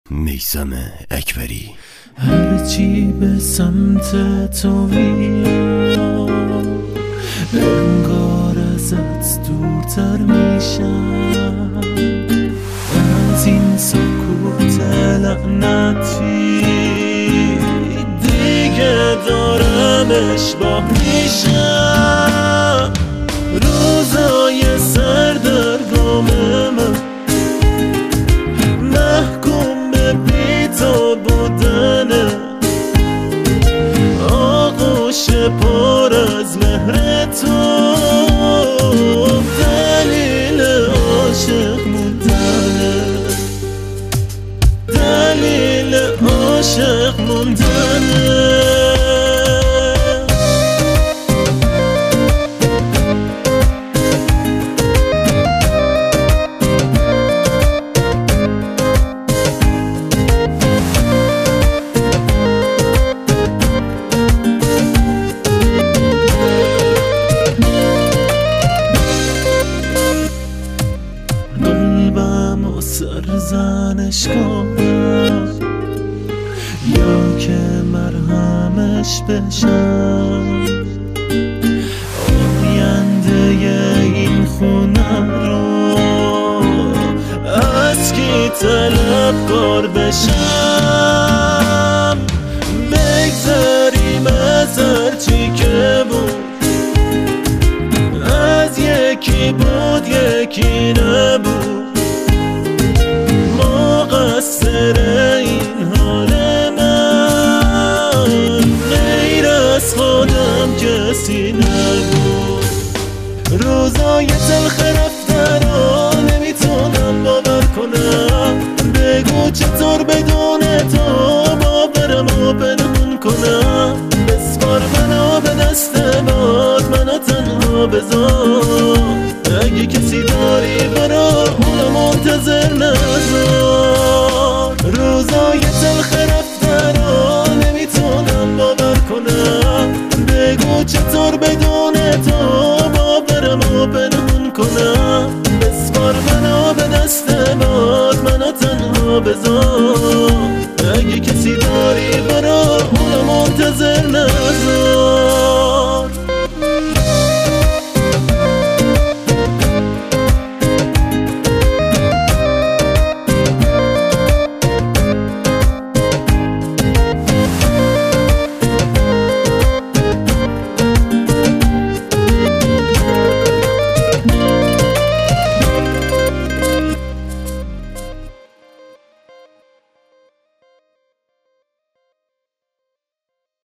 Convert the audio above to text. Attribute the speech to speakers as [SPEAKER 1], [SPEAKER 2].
[SPEAKER 1] میثم اکبری.
[SPEAKER 2] هرچی به سمت تو میام انگار ازت دورتر میشم، از این سکوت لعنتی دیگه دارم اشباه میشم. روزای سردرگم من محکوم به بی‌تا بودنه، آغوش پر از مهر تو دلیل عاشق موندنه، دلیل عاشق موندنه. سرزنش کنم یا که مرهمش بشم، آینده این خونه رو از کی طلبکار بشم. بگذریم از هرچی که بود، از یکی بود یکی نبود، مقصر این حال من غیر از خودم کسی نبود. روزای تلخ رفتن رو نمیتونم باور کنم، بگو چطور بدون تو باورمو پنهون کنم. بسپار منو به دست باد، منو تنها بذار، اگه کسی داری برو اونو منتظر نذار. روزای تلخ رفتن رو نمیتونم باور کنم، بگو چطور بدون تو باورمو پنهون کنم. بسپار منو به دست باد، منو تنها بذار، اگه کسی داری برو اونو منتظر نذار.